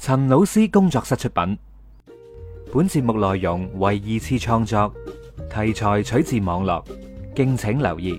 陳老師工作室出品，本節目內容為二次創作，題材取自網絡，敬請留意。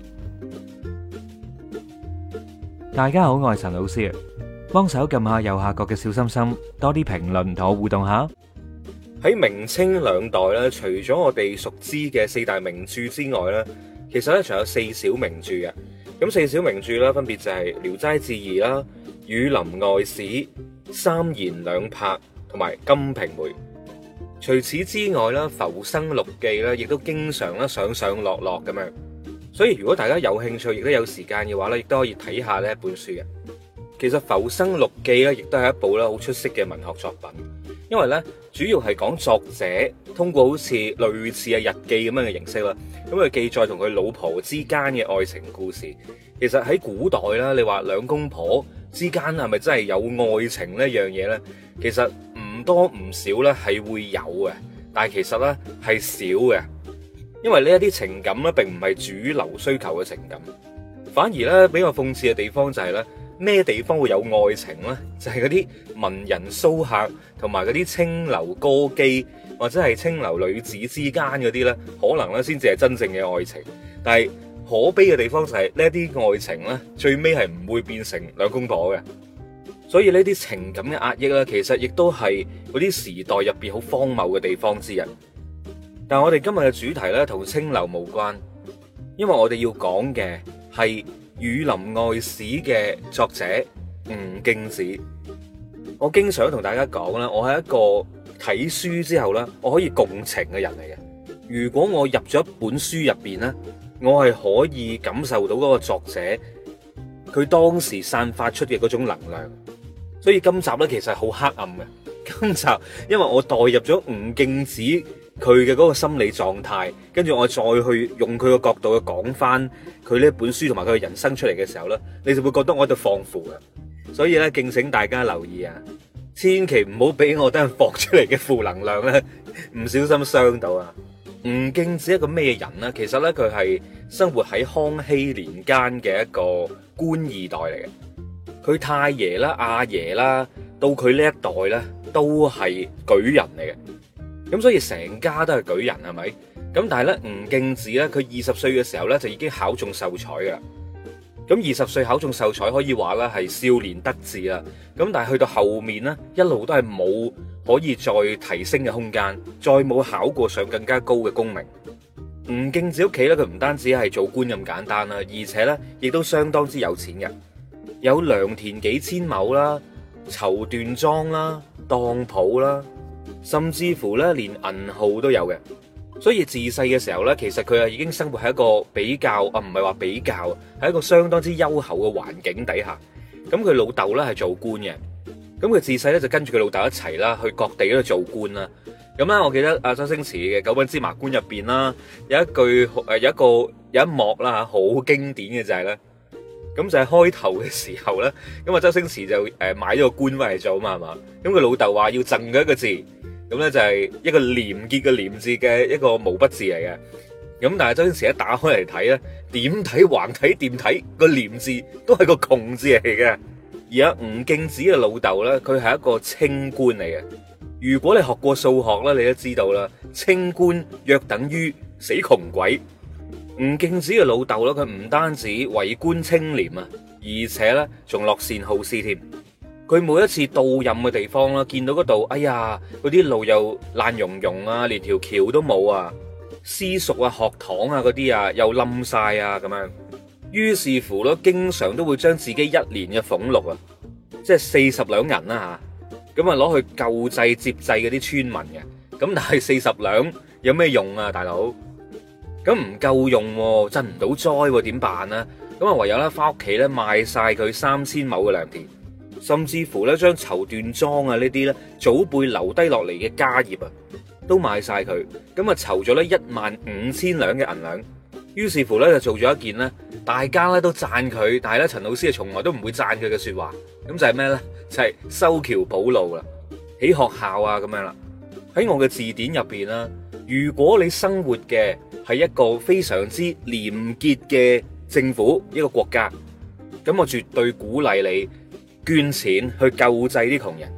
大家好，我係陳老師，幫手撳下右下角嘅小心心，多啲評論同我互動下。 喺明清兩代咧，除咗我哋熟知嘅四大名著之外咧，其實咧仲有四小名著嘅。咁四小名著啦，分別就係《聊齋志異》啦、《儒林外史》、《三言兩拍》同埋《金瓶梅》。除此之外啦，《浮生六記》咧，亦都經常咧上上落落咁樣。所以如果大家有興趣，亦都有時間嘅話咧，亦都可以睇下呢一本書嘅。其實《浮生六記》咧，亦都係一部咧好出色嘅文學作品，因為咧主要係講作者通過好似類似嘅日記咁樣嘅形式啦，咁佢記載同佢老婆之間嘅愛情故事。其實喺古代啦，你話兩公婆之間係咪真係有愛情呢樣嘢咧？其實唔多唔少咧係會有嘅，但係其實咧係少嘅，因為呢一啲情感咧並唔係主流需求嘅情感，反而咧比較諷刺嘅地方就係咧。咩地方會有愛情呢？就係嗰啲文人騷客同埋嗰啲青樓歌姬或者係青樓女子之間嗰啲呢，可能呢先至係真正嘅愛情。但係可悲嘅地方就係呢啲愛情呢，最尾係唔會變成兩公婆嘅。所以呢啲情感嘅壓抑呢，其實亦都係嗰啲時代入邊好荒謬嘅地方之一。但係我哋今日嘅主題呢，同青樓無關，因為我哋要講嘅係《儒林外史》嘅作者吳敬梓。我經常同大家講啦，我係一個睇書之後咧，我可以共情嘅人嚟嘅。如果我入咗一本書入邊咧，我係可以感受到嗰個作者佢當時散發出嘅嗰種能量。所以今集咧其實係好黑暗嘅。今集因為我代入咗吳敬梓佢嘅嗰個心理狀態，跟住我再去用佢個角度去講翻佢呢本書同埋佢嘅人生出嚟嘅時候呢，你就會覺得我喺度放負嘅。所以呢，敬請大家留意啊，千祈唔好俾我等陣放出嚟嘅負能量呢唔小心傷到啊。吳敬梓係一個咩人呢？其實呢，佢係生活喺康熙年間嘅一個官二代嚟嘅。佢太爺啦、阿爺啦，到佢呢一代呢，都係舉人嚟嘅。咁所以成家都係舉人，係咪？咁但係咧，吳敬梓咧，佢20歲嘅時候咧就已經考中秀才噶啦。咁20歲考中秀才可以話咧係少年得志啦。咁但係去到後面咧，一路都係冇可以再提升嘅空間，再冇考過上更加高嘅功名。吳敬梓屋企咧，佢唔單止係做官咁簡單啦，而且咧亦都相當之有錢嘅，有良田幾千畝啦，綢緞莊啦，當鋪啦。甚至乎咧，連銀號都有嘅，所以自細嘅時候咧，其實佢已經生活喺一個比較唔係話比較，係一個相當之優厚嘅環境底下。咁佢老豆咧係做官嘅，咁佢自細咧就跟住佢老豆一齊啦，去各地嗰度做官啦。咁咧，我記得阿周星馳嘅《九品芝麻官》入邊啦，有一幕啦，好經典嘅就係咧，咁就係開頭嘅時候咧，咁啊周星馳就買咗個官翻嚟做嘛，係嘛，咁佢老豆話要贈佢一個字。咁咧就係一個廉潔嘅廉字嘅一個毛筆字嚟嘅，咁但係周星馳一打開嚟睇咧，點睇橫睇掂睇個廉字都係個窮字嚟嘅。而家吳敬梓嘅老豆咧，佢係一個清官嚟嘅。如果你學過數學咧，你都知道啦，清官約等於死窮鬼。吳敬梓嘅老豆咧，佢唔單止為官清廉啊，而且咧仲樂善好施添。佢每一次到任嘅地方啦，見到嗰度，哎呀，嗰啲路又爛溶溶啊，連條橋都冇啊，私塾啊、學堂啊嗰啲啊又冧晒啊咁樣。於是乎咧，經常都會將自己一年嘅俸祿啊，即係40兩銀啦吓，咁啊攞去救濟接濟嗰啲村民嘅。咁但係40兩有咩用啊，大佬？咁唔夠用喎，賑唔到災喎，點辦啊？咁啊唯有咧翻屋企咧賣晒佢3000畝嘅良田。甚至乎咧，將綢緞莊啊呢啲咧祖輩留低落嚟嘅家業啊，都賣晒佢，咁啊籌咗咧15000兩嘅銀兩。於是乎咧就做咗一件咧，大家咧都讚佢，但係咧陳老師啊從來都唔會讚佢嘅說話。咁就係咩咧？就係修橋補路啦，起學校啊咁樣啦。喺我嘅字典入邊啦，如果你生活嘅係一個非常之廉潔嘅政府一個國家，咁我絕對鼓勵你捐錢去救濟啲窮人。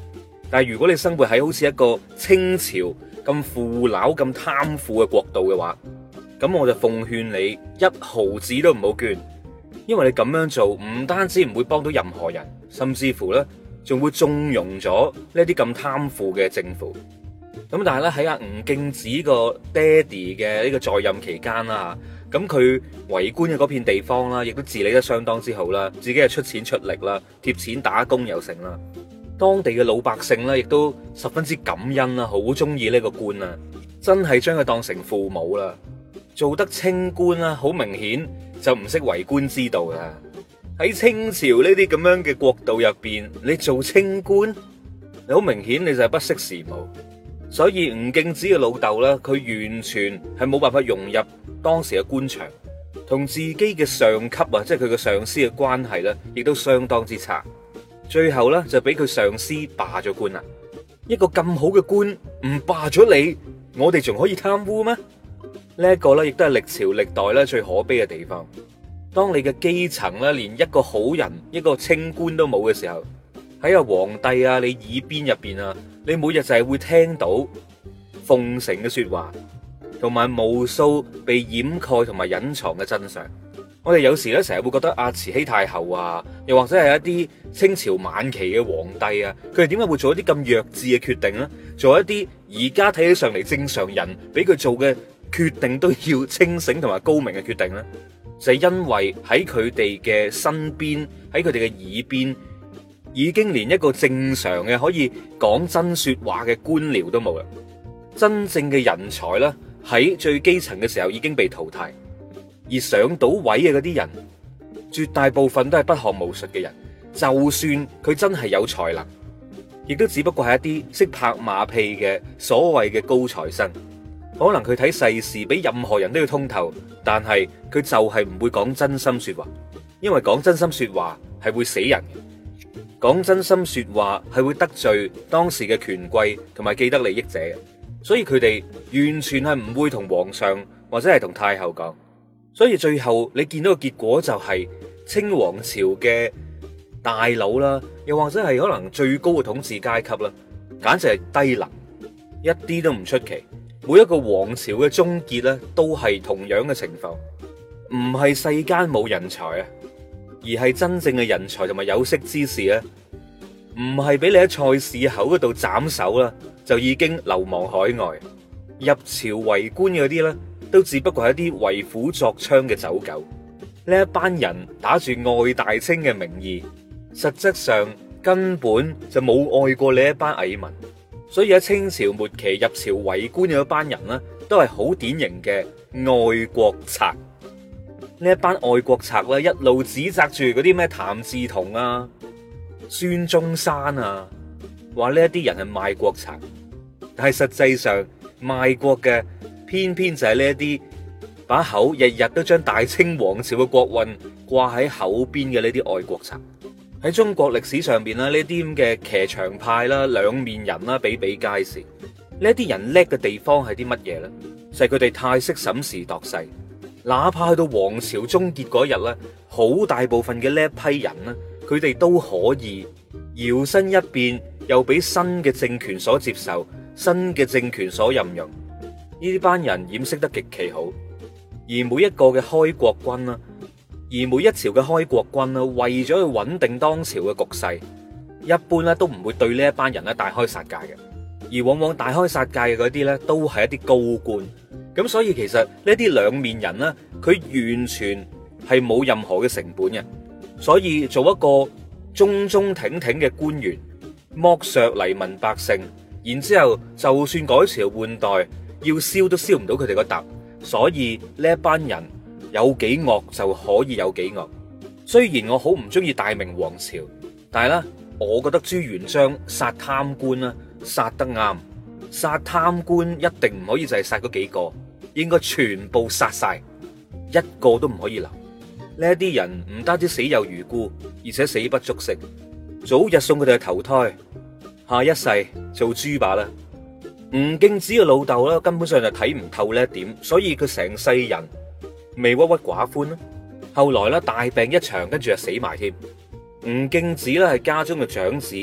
但係如果你生活喺好似一個清朝咁腐朽、咁貪腐嘅國度嘅話，咁我就奉勸你一毫子都唔好捐，因為你咁樣做唔單止唔會幫到任何人，甚至乎呢仲會縱容咗呢啲咁貪腐嘅政府。咁但係咧喺阿吳敬梓個爹哋嘅呢個在任期間啦，咁佢為官嘅嗰片地方啦，亦都治理得相當之好啦，自己係出錢出力啦，貼錢打工又成啦。當地嘅老百姓咧，亦都十分之感恩啦，好中意呢個官啊，真係將佢當成父母啦。做得清官啦，好明顯就唔識為官之道啦。喺清朝呢啲咁樣嘅國度入邊，你做清官，你好明顯你就係不識時務。所以吳敬梓嘅老豆咧，佢完全係冇辦法融入當時嘅官場，同自己嘅上級啊，即係佢嘅上司嘅關係咧，亦都相當之差。最後咧就俾佢上司罷咗官啦。一個咁好嘅官唔罷咗你，我哋仲可以貪污咩？呢一個咧亦都係歷朝歷代咧最可悲嘅地方。當你嘅基層咧連一個好人、一個清官都冇嘅時候，喺個皇帝啊你耳邊入邊啊，你每日就係會聽到奉承嘅說話，同埋無數被掩蓋同埋隱藏嘅真相。我哋有時咧成日會覺得啊，慈禧太后啊，又或者係一啲清朝晚期嘅皇帝啊，佢哋點解會做一啲咁弱智嘅決定呢？做一啲而家睇起上嚟正常人俾佢做嘅決定都要清醒同埋高明嘅決定呢？就係因為喺佢哋嘅身邊，喺佢哋嘅耳邊，已經連一個正常嘅可以講真說話嘅官僚都冇啦。真正嘅人才咧喺最基層嘅時候已經被淘汰。而上到位嘅嗰啲人，絕大部分都係不學無術嘅人。就算佢真係有才能，亦都只不過係一啲識拍馬屁嘅所謂嘅高材生。可能佢睇世事比任何人都要通透，但係佢就係唔會講真心說話，因為講真心說話係會死人嘅。講真心說話係會得罪當時嘅權貴同埋既得利益者嘅，所以佢哋完全係唔會同皇上或者係同太后講。所以最後你見到嘅結果就係清王朝嘅大佬啦，又或者係可能最高嘅統治階級啦，簡直係低能，一啲都唔出奇。每一個王朝嘅終結咧，都係同樣嘅情況，唔係世間冇人才啊，而係真正嘅人才同埋有識之士咧，唔係俾你喺菜市口嗰度斬首啦，就已經流亡海外。入朝為官嘅嗰啲咧，都只不過係一啲為虎作倀嘅走狗。呢一班人打住愛大清嘅名義，實質上根本就冇愛過你一班蟻民。所以喺清朝末期入朝為官嘅一班人呢，都係好典型嘅愛國賊。呢一班愛國賊咧，一路指責住嗰啲咩譚嗣同啊、孫中山啊，話呢一啲人係賣國賊。但係實際上賣國嘅，偏偏就係呢一啲把口日日都將大清王朝嘅國運掛喺口邊嘅呢啲愛國賊。喺中國歷史上邊啦，呢啲咁嘅騎牆派啦、兩面人啦，比比皆是。呢啲人叻嘅地方係啲乜嘢咧？就係佢哋太識審時度勢。哪怕去到王朝終結嗰日咧，好大部分嘅呢一批人咧，佢哋都可以搖身一變，又俾新嘅政權所接受，新嘅政權所任用。呢班人掩飾得極其好，而每一個嘅開國軍啦。而每一朝嘅開國軍啦，為咗去穩定當朝嘅局勢，一般咧都唔會對呢一班人咧大開殺戒嘅，而往往大開殺戒嘅嗰啲咧都係一啲高官。咁所以其實呢啲兩面人咧，佢完全係冇任何嘅成本嘅。所以做一個忠忠挺挺嘅官員，剝削黎民百姓，然之後就算改朝換代，要燒都燒唔到佢哋個笪。所以呢一班人有幾惡就可以有幾惡。雖然我好唔中意大明王朝，但係咧，我覺得朱元璋殺貪官啦，殺得啱。殺貪官一定唔可以就係殺嗰幾個，應該全部殺晒，一個都唔可以留。呢一啲人唔單止死有餘辜，而且死不足惜。早日送佢哋去投胎，下一世做豬罷啦。吳敬梓嘅老豆咧，根本上就睇唔透呢一點，所以佢成世人未鬱鬱寡歡啦。後來咧大病一場，跟住就死埋添。吳敬梓咧係家中嘅長子，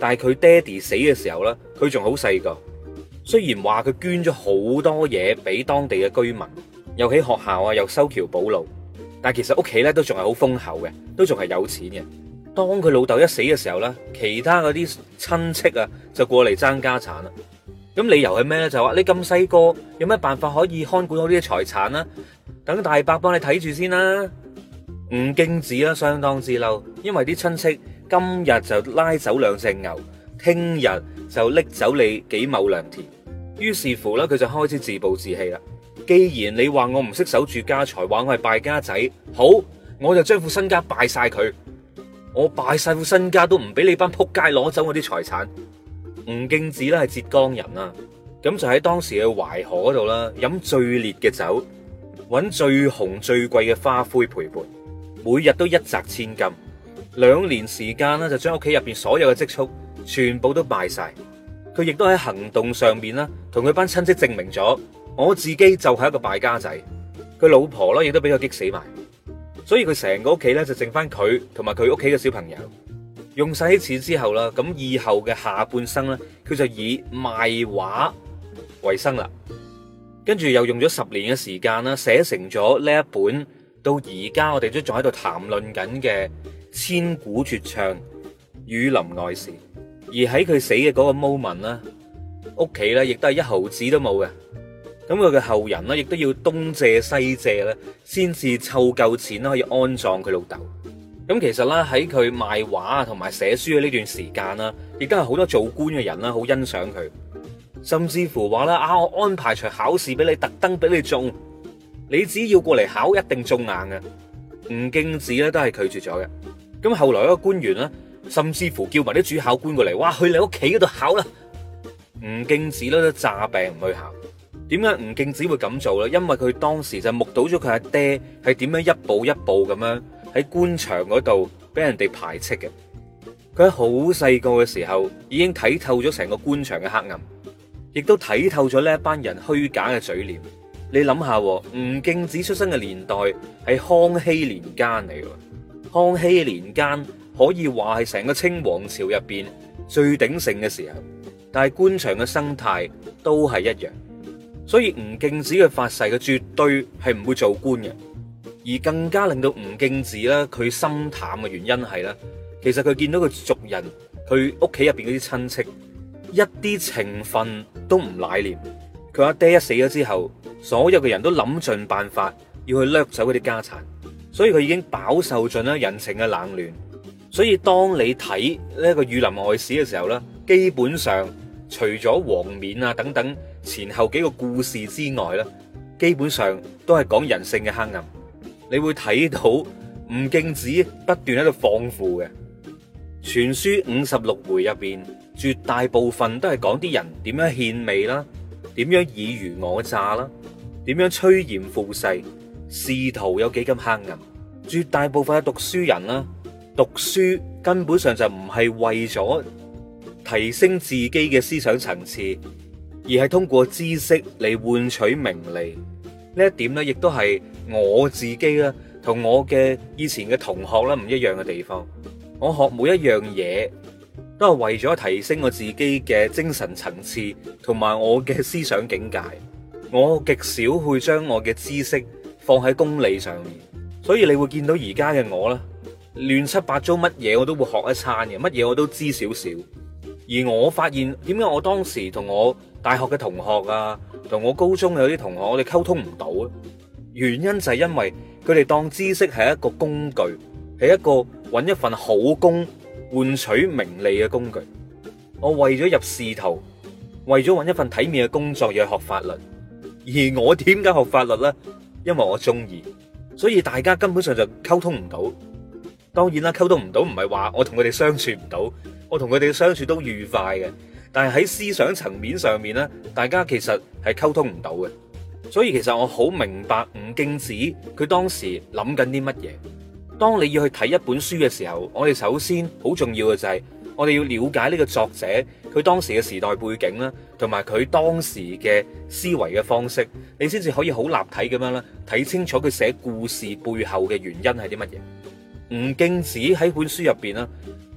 但係佢爹哋死嘅時候呢，佢仲好細個。雖然話佢捐咗好多嘢俾當地嘅居民，又起學校啊，又修橋補路，但係其實屋企咧都仲係好豐厚嘅，都仲係有錢嘅。當佢老豆一死嘅時候呢，其他嗰啲親戚啊就過嚟爭家產啦。咁理由係咩呢？就話你咁細個，有咩辦法可以看管好呢啲財產啊？等大伯幫你睇住先啦。吳敬梓啦相當之嬲，因為啲親戚今日就拉走2隻牛，聽日就拎走你幾畝良田。於是乎咧，佢就開始自暴自棄啦。既然你話我唔識守住家財，話我係敗家仔，好，我就將副身家敗晒佢。我敗晒副身家都唔俾你班仆街攞走我啲財產。吳敬梓咧係浙江人啊，咁就喺當時嘅淮河嗰度啦，飲最烈嘅酒，揾最紅最貴嘅花魁陪伴，每日都一擲千金。2年時間咧，就將屋企入邊所有嘅積蓄全部都敗晒。佢亦都喺行動上面啦，同佢班親戚證明咗我自己就係一個敗家仔。佢老婆啦亦都俾佢激死埋，所以佢成個屋企咧就剩翻佢同埋佢屋企嘅小朋友。用晒啲錢之後啦，咁以後嘅下半生咧，佢就以賣畫為生啦。跟住又用咗10年嘅時間啦，寫成咗呢一本到而家我哋都仲喺度談論緊嘅千古絕唱《儒林外史》。而喺佢死嘅嗰個 moment 啦，屋企咧亦都係1毫子都冇嘅。咁佢嘅後人咧，亦都要東借西借咧，先至湊夠錢可以安葬佢老豆。咁其實咧喺佢賣畫同埋寫書嘅呢段時間啦，亦都係好多做官嘅人啦，好欣賞佢，甚至乎話啦我安排場考試俾你，特登俾你中，你只要過嚟考，一定中硬嘅。吳敬梓咧都係拒絕咗嘅。咁後來一個官員咧，甚至乎叫埋啲主考官過嚟，哇，去你屋企嗰度考啦。吳敬梓咧都詐病唔去考。點解吳敬梓會咁做咧？因為佢當時就目睹咗佢阿爹係點樣一步一步咁樣喺官場嗰度俾人哋排斥嘅。佢喺好細個嘅時候已經睇透咗成個官場嘅黑暗，亦都睇透咗呢一班人虛假嘅嘴臉。你諗下，吳敬梓出生嘅年代係康熙年間嚟嘅，康熙年間可以話係成個清王朝入邊最鼎盛嘅時候，但係官場嘅生態都係一樣。所以吳敬梓嘅發誓，佢絕對係唔會做官嘅。而更加令到吳敬梓咧佢心淡嘅原因係咧，其實佢見到佢族人，佢屋企入邊嗰啲親戚一啲情分都唔乃念。佢阿爹一死咗之後，所有嘅人都諗盡辦法要去掠走嗰啲家產，所以佢已經飽受盡啦人情嘅冷暖。所以當你睇呢一個《儒林外史》嘅時候咧，基本上除咗王冕啊等等前後幾個故事之外咧，基本上都係講人性嘅黑暗。你會睇到吳敬梓不斷喺度放負嘅，全書56回入邊，絕大部分都係講啲人點樣獻媚啦，點樣爾虞我詐啦，點樣趨炎附勢，仕途有幾咁黑暗。絕大部分嘅讀書人啦，讀書根本上就唔係為咗提升自己嘅思想層次，而係通過知識嚟換取名利。呢一點咧，亦都係我自己啦，同我嘅以前嘅同學啦唔一樣嘅地方。我學每一樣嘢都係為咗提升我自己嘅精神層次同埋我嘅思想境界。我極少會將我嘅知識放喺功利上面，所以你會見到而家嘅我啦，亂七八糟乜嘢我都會學一餐嘅，乜嘢我都知少少。而我發現點解我當時同我大學嘅同學啊，同我高中有啲同學，我哋溝通唔到啊。原因就係因為佢哋當知識係一個工具，係一個搵一份好工換取名利嘅工具。我為咗入仕途，為咗搵一份體面嘅工作而去學法律。而我點解學法律呢？因為我中意。所以大家根本上就溝通唔到。當然啦，溝通唔到唔係話我同佢哋相處唔到，我同佢哋相處都愉快嘅。但係喺思想層面上面咧，大家其實係溝通唔到嘅。所以其實我好明白吳敬梓佢當時諗緊啲乜嘢。當你要去睇一本書嘅時候，我哋首先好重要嘅就係我哋要了解呢個作者佢當時嘅時代背景啦，同埋佢當時嘅思維嘅方式，你先至可以好立體咁樣啦，睇清楚佢寫故事背後嘅原因係啲乜嘢。吳敬梓喺本書入邊啦，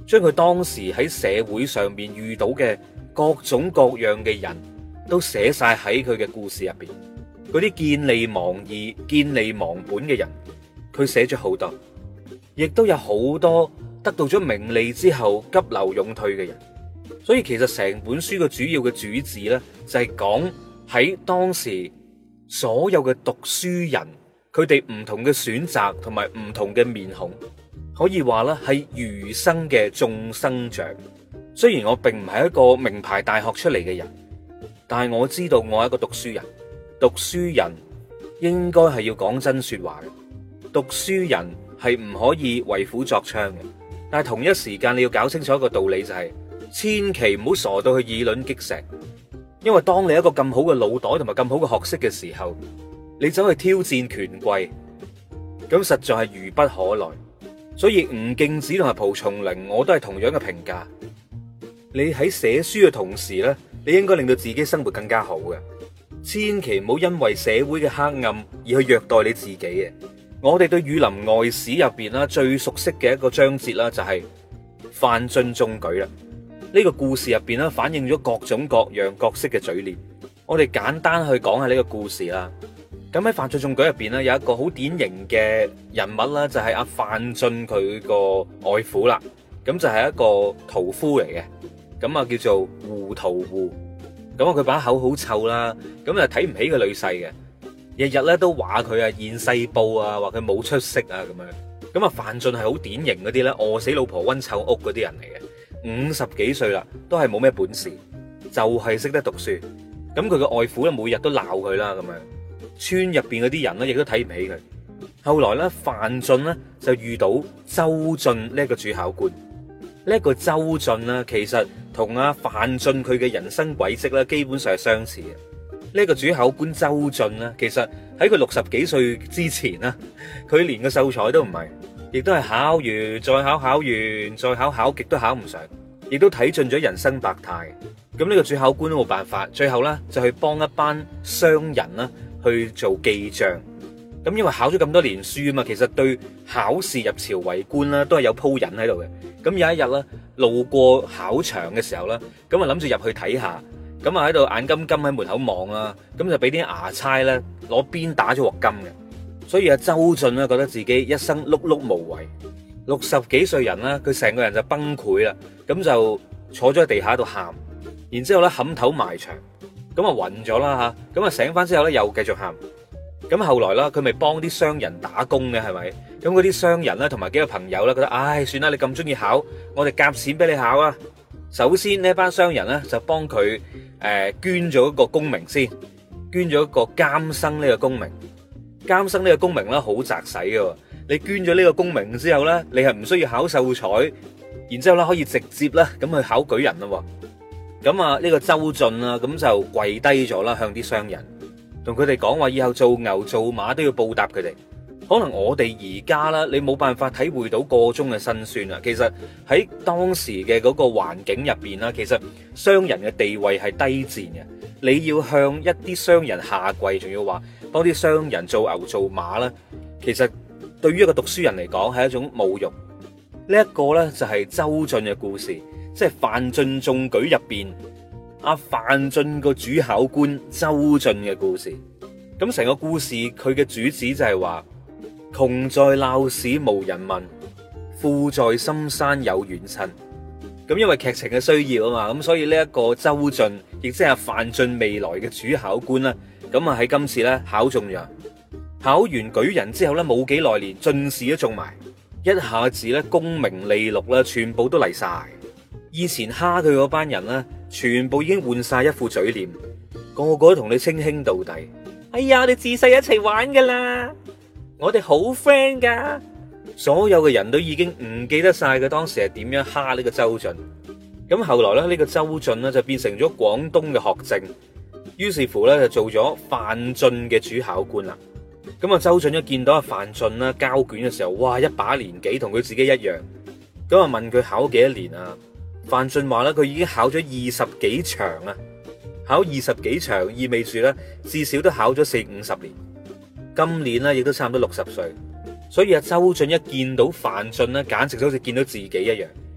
將佢當時喺社會上面遇到嘅各種各樣嘅人都寫晒喺佢嘅故事入邊。嗰啲見利忘義、見利忘本嘅人，佢寫咗好多，亦都有好多得到咗名利之後急流勇退嘅人。所以其實成本書嘅主要嘅主旨呢，就係講喺當時所有嘅讀書人，佢哋唔同嘅選擇同埋唔同嘅面孔，可以話咧係餘生嘅眾生相。雖然我並唔係一個名牌大學出嚟嘅人，但係我知道我係一個讀書人。讀書人應該係要講真說話嘅，讀書人係唔可以為虎作倀嘅。但係同一時間你要搞清楚一個道理，就係千祈唔好傻到去以卵擊石。因為當你一個咁好嘅腦袋同埋咁好嘅學識嘅時候，你走去挑戰權貴，咁實在係愚不可耐。所以吳敬梓同埋蒲松齡，我都係同樣嘅評價。你喺寫書嘅同時呢，你應該令到自己生活更加好嘅。千祈唔好因為社會嘅黑暗而去虐待你自己嘅。我哋對儒林外史入邊啦最熟悉嘅一個章節啦，就係范進中舉啦。呢個故事入邊啦，反映咗各種各樣角色嘅嘴臉。我哋簡單去講下呢個故事啦。咁喺范進中舉入邊咧，有一個好典型嘅人物啦，就係阿范進佢個外父啦。咁就係一個屠夫嚟嘅，咁啊叫做胡屠戶。咁啊，佢把口好臭啦，咁就睇唔起個女婿嘅，日日咧都話佢啊現世報啊，話佢冇出息啊咁樣。咁啊，范進係好典型嗰啲咧餓死老婆溫臭屋嗰啲人嚟嘅，50幾歲啦，都係冇咩本事，就係識得讀書。咁佢個外父咧每日都鬧佢啦，咁樣村入邊嗰啲人咧亦都睇唔起佢。後來咧，范進咧就遇到周進呢一個主考官。呢一個周進啦，其實同阿范進佢嘅人生軌跡咧，基本上係相似嘅。呢個主考官周進啦，其實喺佢60幾歲之前啦，佢連個秀才都唔係，亦都係考完再考，考完再考，考極都考唔上，亦都睇盡咗人生百態。咁呢個主考官都冇辦法，最後咧就去幫一班商人啦去做記賬。咁因為考咗咁多年書啊嘛，其實對考試入朝為官啦都係有鋪引喺度嘅。咁有一日咧，路過考場嘅時候咧，咁啊諗住入去睇下，咁啊喺度眼金金喺門口望啦，咁就俾啲衙差咧攞鞭打咗鑊金嘅。所以阿周進咧覺得自己一生碌碌無為，60幾歲人啦，佢成個人就崩潰啦，咁就坐咗喺地下度喊，然之後咧冚頭埋牆，咁啊暈咗啦吓，咁啊醒翻之後咧又繼續喊。咁後來啦，佢咪幫啲商人打工嘅，係咪？咁嗰啲商人咧，同埋幾個朋友咧，覺得唉，算啦，你咁中意考，我哋夾錢俾你考啊！首先呢班商人咧就幫佢捐咗一個功名先，捐咗一個監生呢個功名。監生呢個功名咧好擲使嘅，你捐咗呢個功名之後咧，你係唔需要考秀才，然之後咧可以直接咧咁去考舉人咯。咁啊呢個周進啊，咁就跪低咗啦，向啲商人。同佢哋講話，以後做牛做馬都要報答佢哋。可能我哋而家啦，你冇辦法體會到個中嘅辛酸啊。其實喺當時嘅嗰個環境入邊啦，其實商人嘅地位係低賤嘅。你要向一啲商人下跪，仲要話幫啲商人做牛做馬啦，其實對於一個讀書人嚟講係一種侮辱。呢一個呢，就係周進嘅故事，即係范進中舉入邊阿范進個主考官周進嘅故事。咁成個故事佢嘅主旨就係話，窮在鬧市無人問，富在深山有遠親。咁因為劇情嘅需要啊嘛，咁所以呢一個周進亦即係阿范進未來嘅主考官啦。咁啊喺今次咧考中咗，考完舉人之後咧冇幾耐，連進士都中埋，一下子咧功名利祿啦，全部都嚟晒。以前蝦佢嗰班人咧，全部已經換晒一副嘴臉，個個都同你稱兄道弟。哎呀，我哋自細一齊玩噶啦，我哋好 friend 噶。所有嘅人都已經唔記得晒佢當時係點樣蝦呢個周進。咁後來咧，呢個周進咧就變成咗廣東嘅學政，於是乎咧就做咗范進嘅主考官啦。咁啊，周進一見到阿范進啦交卷嘅時候，哇，一把年紀同佢自己一樣。咁啊問佢考幾多年啊？范進話咧，佢已經考咗20幾場啊，考20幾場意味住咧至少都考咗40-50年。今年咧亦都差唔多60歲，所以阿周進一見到范進咧，簡直就好似見到自己一樣。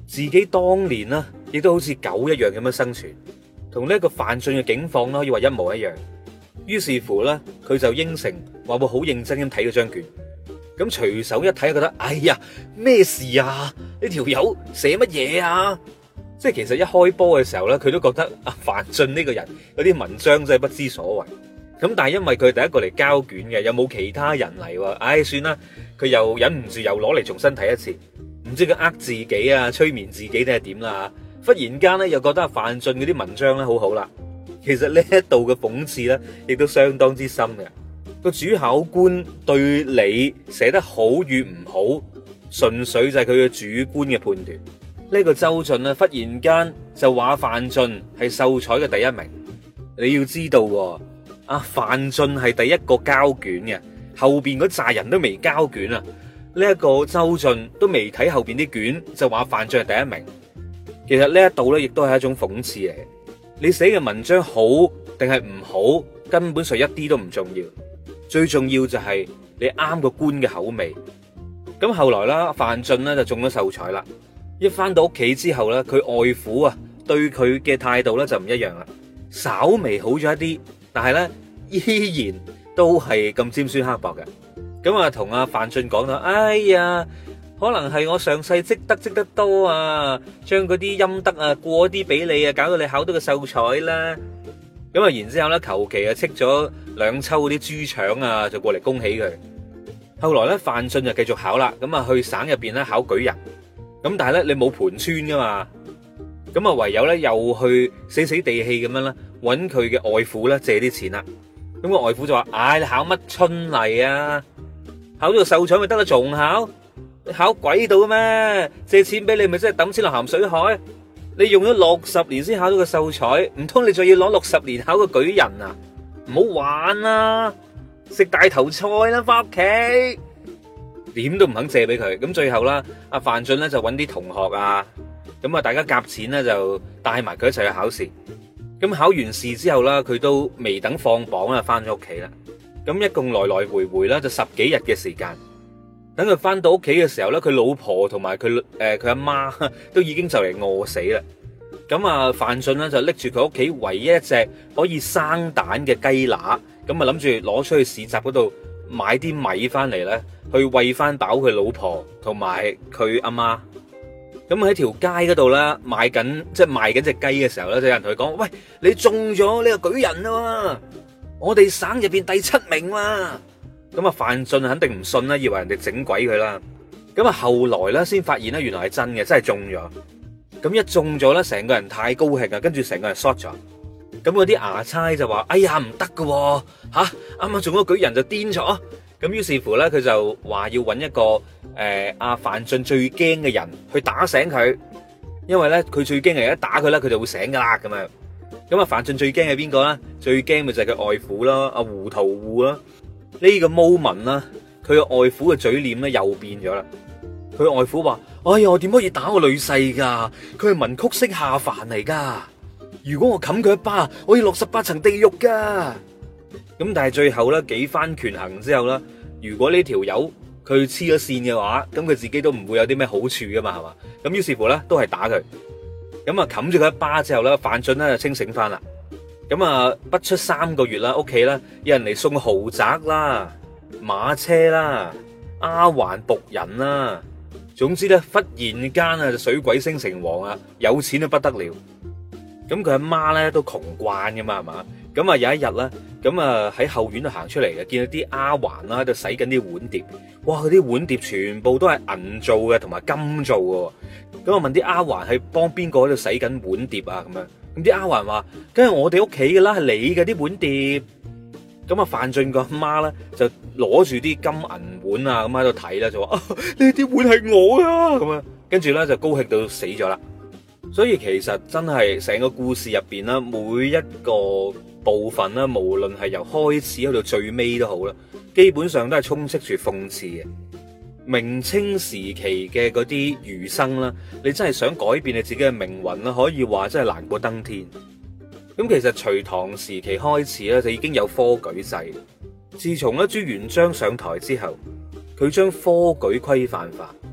自己當年呢亦都好似狗一樣咁樣生存，同呢一個范進嘅境況呢可以話一模一樣。於是乎咧，佢就應承話會好認真咁睇嗰張卷。咁隨手一睇，覺得哎呀，咩事啊？呢條友寫乜嘢啊？即係其實一開波嘅時候咧，佢都覺得阿范進呢個人嗰啲文章真係不知所謂。咁但係因為佢第一個嚟交卷嘅，又冇其他人嚟喎，唉，算啦，佢又忍唔住又攞嚟重新睇一次，唔知佢呃自己啊，催眠自己定係點啦？忽然間咧，又覺得阿范進嗰啲文章咧好好啦。其實呢一度嘅諷刺咧，亦都相當之深嘅。個主考官對你寫得好與唔好，純粹就係佢嘅主觀嘅判斷。呢個周進咧，忽然間就話范進係秀才嘅第一名。你要知道，阿范進係第一個交卷嘅，後邊嗰扎人都未交卷啊。呢一個周進都未睇後邊啲卷，就話范進係第一名。其實呢一度咧，亦都係一種諷刺嚟。你寫嘅文章好定係唔好，根本上一啲都唔重要。最重要就係你啱個官嘅口味。咁後來啦，范進咧就中咗秀才啦。一翻到屋企之後咧，佢外父啊對佢嘅態度咧就唔一樣啦，稍微好咗一啲，但係咧依然都係咁尖酸刻薄嘅。咁啊同阿范進講啦，哎呀，可能係我上世積得多啊，將嗰啲陰德啊過啲俾你啊，搞到你考到個秀才啦。咁啊，然之後咧，求其啊戚咗2抽嗰啲豬腸啊，就過嚟恭喜佢。後來咧，范進就繼續考啦，咁啊去省入邊咧考舉人。咁但係咧，你冇盤村噶嘛，咁啊唯有咧又去死死地氣咁樣啦，搵佢嘅外父咧借啲錢啦。咁個外父就話：唉，你考乜春嚟啊？考咗個秀才咪得啦，仲考？你考鬼到咩？借錢俾你咪真係抌錢落鹹水海？你用咗60年先考到個秀才，唔通你仲要攞60年考個舉人啊？唔好玩啦，食大頭菜啦，翻屋企。點都唔肯借俾佢。咁最後啦，阿范進咧就揾啲同學啊，咁啊大家夾錢咧就帶埋佢一齊去考試。咁考完試之後啦，佢都未等放榜啦，翻咗屋企啦。咁一共來來回回啦，就10幾日嘅時間。等佢翻到屋企嘅時候咧，佢老婆同埋佢阿媽都已經就嚟餓死啦。咁啊，范進咧就拎住佢屋企唯一一隻可以生蛋嘅雞乸，咁啊諗住攞出去市集嗰度買啲米翻嚟咧，去餵翻飽佢老婆同埋佢阿媽。咁喺條街嗰度咧賣緊隻雞嘅時候咧，就有人同佢講：喂，你中咗呢個舉人啦，我哋省入邊第7名啦！咁啊，范進肯定唔信啦，以為人哋整鬼佢啦。咁啊，後來咧先發現咧，原來係真嘅，真係中咗。咁一中咗咧，成個人太高興啊，跟住成個人 short 咗。咁嗰啲衙差就話：哎呀，唔得噶，吓啱啱中咗舉人就癲咗。咁於是乎咧，佢就話要揾一個阿范進最驚嘅人去打醒佢，因為咧佢最驚嘅人一打佢咧，佢就會醒噶啦咁樣。咁啊，范進最驚係邊個咧？最驚咪就係佢外父啦，阿胡屠戶啦。呢個 moment 啦，佢個外父嘅嘴臉咧又變咗啦。佢外父話：哎呀，我點可以打我女婿噶？佢係文曲星下凡嚟噶。如果我冚佢一巴，我要落18層地獄噶。咁但係最後咧，幾番權衡之後啦，如果呢條友佢黐咗線嘅話，咁佢自己都唔會有啲咩好處噶嘛，係嘛？咁於是乎咧，都係打佢。咁啊，冚住佢一巴之後咧，范進咧就清醒翻啦。咁啊，不出3個月啦，屋企咧有人嚟送豪宅啦、馬車啦、丫鬟僕人啦，總之咧忽然間啊就水鬼升城隍啊，有錢都不得了。咁佢阿媽咧都窮慣噶嘛，係嘛？咁啊有一日咧，咁啊喺後院度行出嚟嘅，見到啲丫鬟啦喺度洗緊啲碗碟。哇！嗰啲碗碟全部都係銀做嘅，同埋金做嘅。咁我問啲丫鬟係幫邊個喺度洗緊碗碟啊？咁樣。咁啲丫鬟話：梗係我哋屋企嘅啦，係你嘅啲碗碟。咁啊，范進個阿媽咧就攞住啲金銀碗啊，咁喺度睇啦，就話：呢啲碗係我啊！咁樣，跟住咧就高興到死咗啦。所以其實真係成個故事入邊啦，每一個部分啦，無論係由開始去到最尾都好啦，基本上都係充斥住諷刺嘅。明清時期嘅嗰啲儒生啦，你真係想改變你自己嘅命運啦，可以話真係難過登天。咁其實隋唐時期開始咧，就已經有科舉制。自從咧朱元璋上台之後，佢將科舉規範化，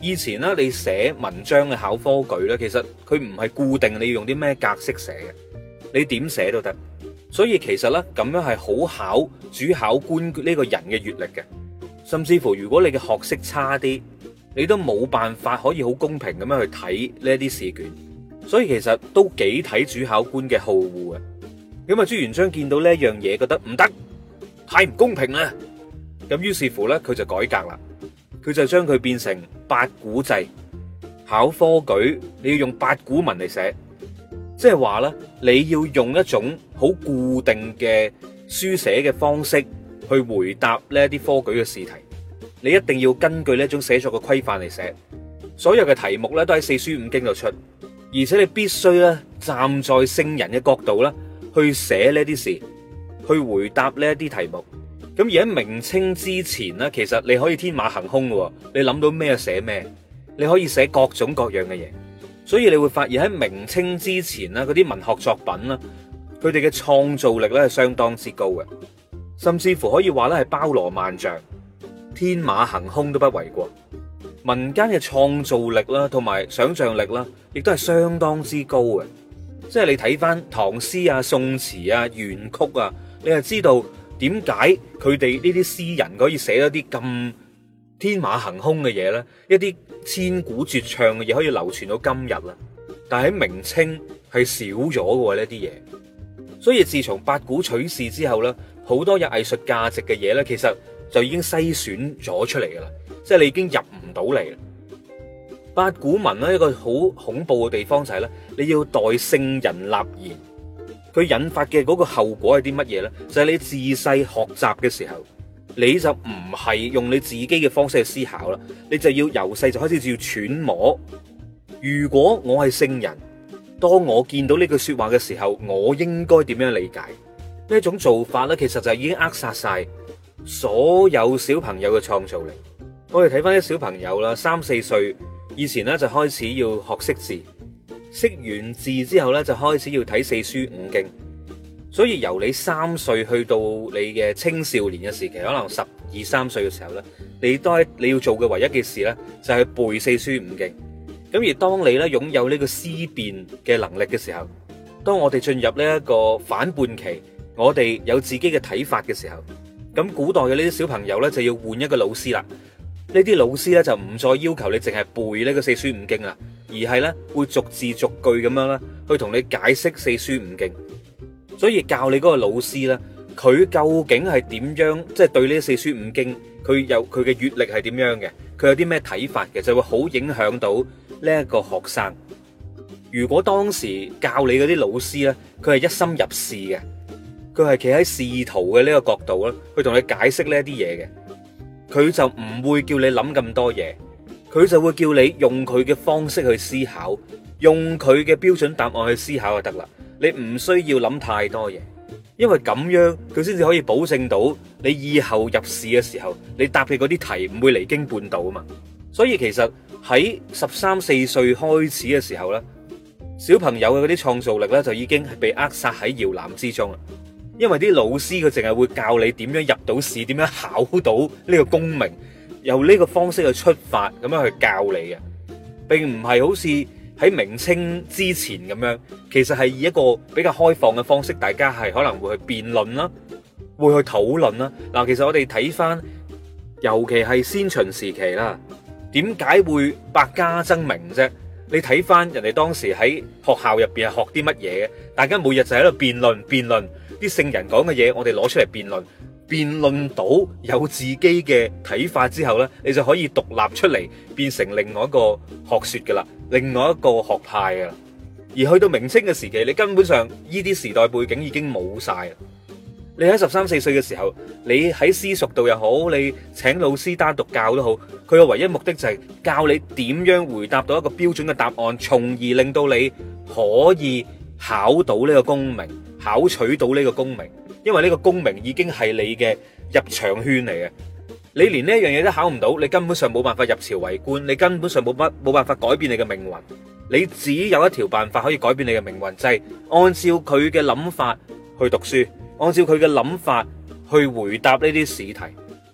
以前咧，你寫文章嘅考科舉咧，其實佢唔係固定你要用啲咩格式寫嘅，你點寫都得。所以其實咧，咁樣係好考主考官呢個人嘅閱歷嘅。甚至乎，如果你嘅學識差啲，你都冇辦法可以好公平咁樣去睇呢啲試卷。所以其實都幾睇主考官嘅好惡嘅。咁啊，朱元璋見到呢一樣嘢，覺得唔得，太唔公平啦。咁於是乎咧，佢就改革啦。佢就將佢變成八股制，考科舉你要用八股文嚟寫，即係話咧，你要用一種好固定嘅書寫嘅方式去回答呢一啲科舉嘅試題。你一定要根據呢一種寫作嘅規範嚟寫，所有嘅題目咧都喺四書五經度出，而且你必須咧站在聖人嘅角度咧去寫呢啲事，去回答呢一啲題目。咁而喺明清之前咧，其實你可以天馬行空嘅，你諗到咩寫咩，你可以寫各種各樣嘅嘢。所以你會發現喺明清之前咧，嗰啲文學作品啦，佢哋嘅創造力咧係相當之高嘅，甚至乎可以話咧係包羅萬象，天馬行空都不為過。民間嘅創造力啦，同埋想象力啦，亦都係相當之高嘅。即係你睇翻唐詩啊、宋詞啊、元曲啊，你就知道。點解佢哋呢啲詩人可以寫一啲咁天馬行空嘅嘢咧？一啲千古絕唱嘅嘢可以流傳到今日啦。但係喺明清係少咗嘅呢啲嘢，所以自從八股取士之後咧，好多有藝術價值嘅嘢咧，其實就已經篩選咗出嚟噶啦，即係你已經入唔到嚟啦。八股文咧，一個好恐怖嘅地方就係咧，你要代聖人立言。佢引發嘅嗰個後果係啲乜嘢呢？就係你自細學習嘅時候，你就唔係用你自己嘅方式去思考啦，你就要由細就開始要揣摩。如果我係聖人，當我見到呢句說話嘅時候，我應該點樣理解？呢一種做法呢，其實就已經扼殺晒所有小朋友嘅創造力。我哋睇翻啲小朋友啦，3、4歲以前呢，就開始要學識字。識完字之後咧，就開始要睇四書五經，所以由你3歲去到你嘅青少年嘅時期，可能12、13歲嘅時候咧，你要做嘅唯一嘅事咧，就係背四書五經。咁而當你咧擁有呢個思辨嘅能力嘅時候，當我哋進入呢一個反叛期，我哋有自己嘅睇法嘅時候，咁古代嘅呢啲小朋友咧就要換一個老師啦。呢啲老師咧就唔再要求你淨係背呢個四書五經啦，而係咧會逐字逐句咁樣咧去同你解釋四書五經。所以教你嗰個老師咧，佢究竟係點樣，即係對呢四書五經，佢嘅閱歷係點樣嘅，佢有啲咩睇法嘅，就會好影響到呢一個學生。如果當時教你嗰啲老師咧，佢係一心入仕嘅，佢係企喺仕途嘅呢個角度咧，去同你解釋呢一啲嘢嘅。佢就唔會叫你諗咁多嘢，佢就會叫你用佢嘅方式去思考，用佢嘅標準答案去思考就得啦。你唔需要諗太多嘢，因為咁樣佢先至可以保證到你以後入試嘅時候，你答嘅嗰啲題唔會離經叛道啊嘛。所以其實喺13、14歲開始嘅時候咧，小朋友嘅嗰啲創造力咧就已經係被扼殺喺搖籃之中啦。因為啲老師佢淨係會教你點樣入到試，點樣考到呢個功名，由呢個方式去出發咁樣去教你嘅，並唔係好似喺明清之前咁樣，其實係以一個比較開放嘅方式，大家係可能會去辯論啦，會去討論啦。嗱，其實我哋睇翻，尤其係先秦時期啦，點解會百家爭鳴啫？你睇翻人哋當時喺學校入邊係學啲乜嘢嘅？大家每日就喺度辯論。啲聖人講嘅嘢，我哋攞出嚟辯論到有自己嘅睇法之後呢，你就可以獨立出嚟，變成另外一個學說噶啦，另外一個學派噶啦。而去到明清嘅時期，你根本上呢啲時代背景已經冇晒。你喺13、14歲嘅時候，你喺私塾度又好，你請老師單獨教都好，佢嘅唯一目的就係教你點樣回答到一個標準嘅答案，從而令到你可以考到呢個功名，考取到呢個功名。因為呢個功名已經係你嘅入場券嚟嘅，你連呢一樣嘢都考唔到，你根本上冇辦法入朝為官，你根本上冇辦法改變你嘅命運。你只有一條辦法可以改變你嘅命運，就係按照佢嘅諗法去讀書，按照佢嘅諗法去回答呢啲試題。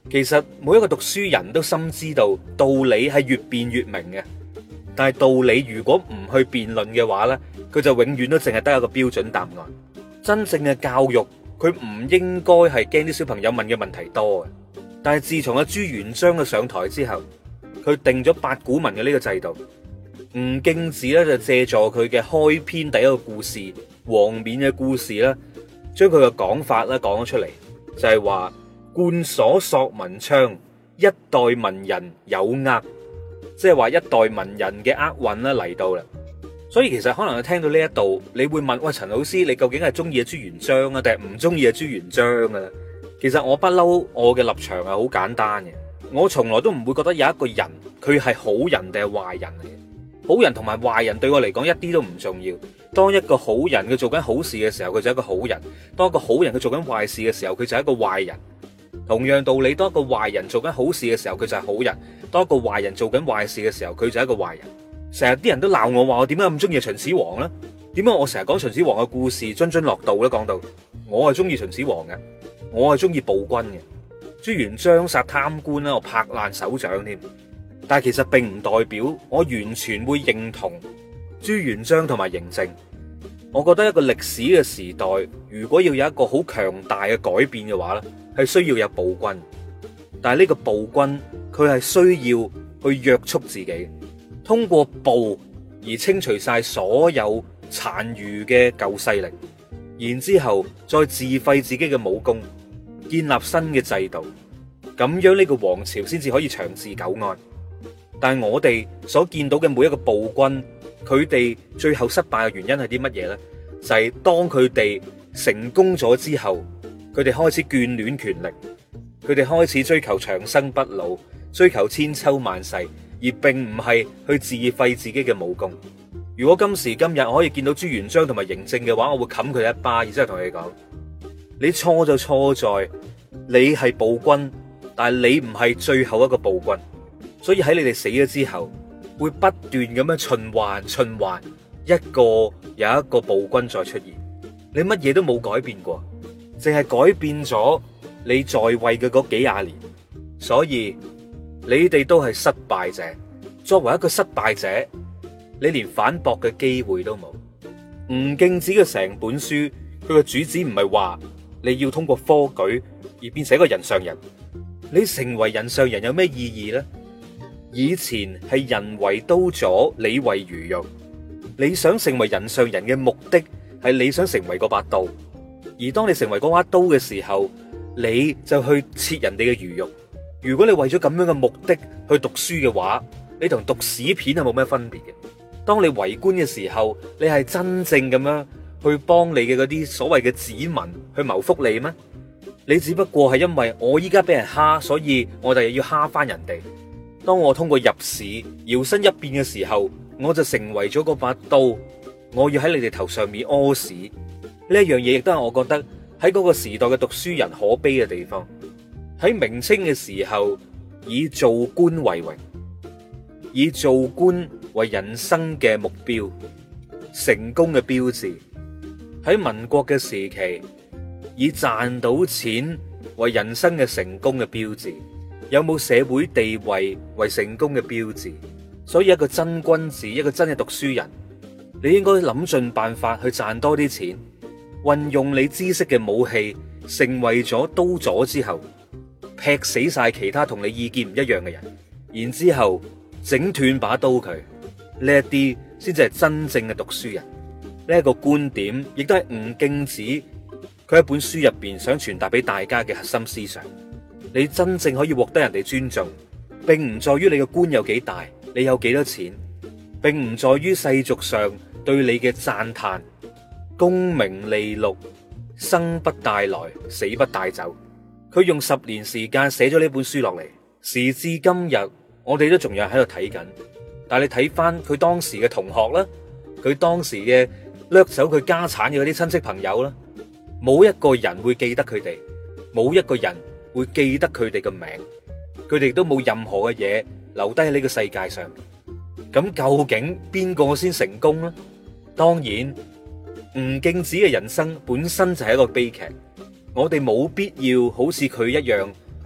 其實每一個讀書人都深知道道理係越辯越明嘅，但係道理如果唔去辯論嘅話呢，佢就永遠都淨係得一個標準答案。真正嘅教育，佢唔應該係驚啲小朋友問嘅問題多嘅。但係自從阿朱元璋嘅上台之後，佢定咗八股文嘅呢個制度。吳敬梓咧就借助佢嘅開篇第一個故事王冕嘅故事咧，將佢嘅講法咧講咗出嚟，就係話貫鎖索文昌，一代文人有厄，即係話一代文人嘅厄運咧嚟到啦。所以其實可能你聽到呢一度，你會問：喂，陳老師，你究竟係中意阿朱元璋啊，定係唔中意阿朱元璋啊？其實我不嬲，我嘅立場係好簡單嘅，我從來都唔會覺得有一個人佢係好人定係壞人嚟嘅。好人同埋壞人對我嚟講一啲都唔重要。當一個好人佢做緊好事嘅時候，佢就係一個好人；當一個好人佢做緊壞事嘅時候，佢就係一個壞人。同樣道理，當一個壞人做緊好事嘅時候，佢就係好人；當一個壞人做緊壞事嘅時候，佢就係一個壞人。成日啲人都鬧我話我點解咁中意秦始皇呢？點解我成日講秦始皇嘅故事津津樂道咧？講到我係中意秦始皇嘅，我係中意暴君嘅。朱元璋殺貪官啦，我拍爛手掌添。但係其實並唔代表我完全會認同朱元璋同埋嬴政。我覺得一個歷史嘅時代，如果要有一個好強大嘅改變嘅話咧，係需要有暴君。但係呢個暴君佢係需要去約束自己，通過暴而清除晒所有殘餘嘅舊勢力，然之後再自廢自己嘅武功，建立新嘅制度，咁樣呢個王朝先至可以長治久安。但係我哋所見到嘅每一個暴君，佢哋最後失敗嘅原因係啲乜嘢呢？就係當佢哋成功咗之後，佢哋開始眷戀權力，佢哋開始追求長生不老，追求千秋萬世，而並唔係去自廢自己嘅武功。如果今時今日我可以見到朱元璋同埋嬴政嘅話，我會冚佢一巴，然之後同你講：你錯就錯在你係暴君，但係你唔係最後一個暴君。所以喺你哋死咗之後，會不斷咁樣循環，一個又一個暴君再出現。你乜嘢都冇改變過，淨係改變咗你在位嘅嗰幾廿年。所以你哋都係失敗者。作為一個失敗者，你連反駁嘅機會都冇。吳敬梓嘅成本書，佢嘅主旨唔係話你要通過科舉而變成一個人上人。你成為人上人有咩意義呢？以前係人為刀俎，你為魚肉。你想成為人上人嘅目的係你想成為嗰把刀，而當你成為嗰把刀嘅時候，你就去切人哋嘅魚肉。如果你為咗咁樣嘅目的去讀書嘅話，你同讀屎片係冇咩分別嘅。當你為官嘅時候，你係真正咁樣去幫你嘅嗰啲所謂嘅子民去謀福利咩？你只不過係因為我依家俾人蝦，所以我哋要蝦翻人哋。當我通過入仕搖身一變嘅時候，我就成為咗嗰把刀，我要喺你哋頭上面屙屎。呢一樣嘢亦都係我覺得喺嗰個時代嘅讀書人可悲嘅地方。喺明清嘅時候，以做官為榮，以做官為人生嘅目標，成功嘅標誌。喺民國嘅時期，以賺到錢為人生嘅成功嘅標誌。有冇社會地位為成功嘅標誌？所以一個真君子，一個真嘅讀書人，你應該諗盡辦法去賺多啲錢，運用你知識嘅武器，成為咗刀俎之後，劈死晒其他同你意見唔一樣嘅人，然之後整斷把刀佢。呢一啲先至係真正嘅讀書人。呢一個觀點亦都係吳敬梓佢喺本書入邊想傳達俾大家嘅核心思想。你真正可以獲得人哋尊重，並唔在於你嘅官有幾大，你有幾多錢，並唔在於世俗上對你嘅讚嘆。功名利祿，生不帶來，死不帶走。佢用10年時間寫咗呢本書落嚟，時至今日，我哋都仲有喺度睇緊。但係你睇翻佢當時嘅同學啦，佢當時嘅掠走佢家產嘅嗰啲親戚朋友啦，冇一個人會記得佢哋，冇一個人會記得佢哋嘅名，佢哋都冇任何嘅嘢留低喺呢個世界上。咁究竟邊個先成功呢？當然，吳敬梓嘅人生本身就係一個悲劇。我哋冇必要好似佢一樣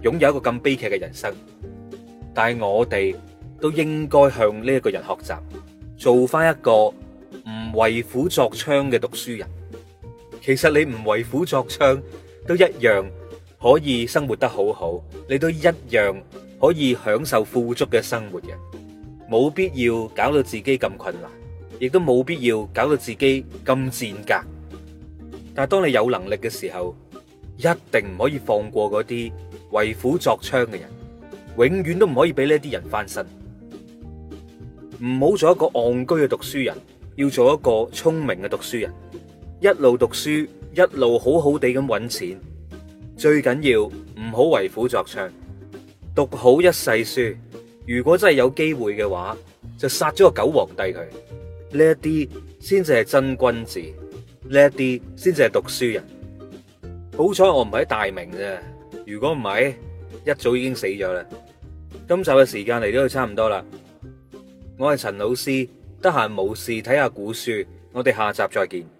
擁有一個咁悲劇嘅人生。但係我哋都應該向呢一個人學習，做翻一個唔為虎作倀嘅讀書人。其實你唔為虎作倀都一樣可以生活得好好，你都一樣可以享受富足嘅生活嘅，冇必要搞到自己咁困難，亦都冇必要搞到自己咁賤格。但係當你有能力嘅時候，一定唔可以放過嗰啲為虎作倀嘅人，永遠都唔可以俾呢啲人翻身。唔好做一個戇居嘅讀書人，要做一個聰明嘅讀書人。一路讀書，一路好好地咁搵錢，最緊要唔好為虎作倀，讀好一世書。如果真係有機會嘅話，就殺咗個狗皇帝佢。呢一啲先至係真君子，呢一啲先至係讀書人。好彩我唔係喺大明啫，如果唔係，一早已經死咗啦。今集嘅時間嚟到就差唔多啦，我係陳老師，得閒冇事睇下古書，我哋下集再見。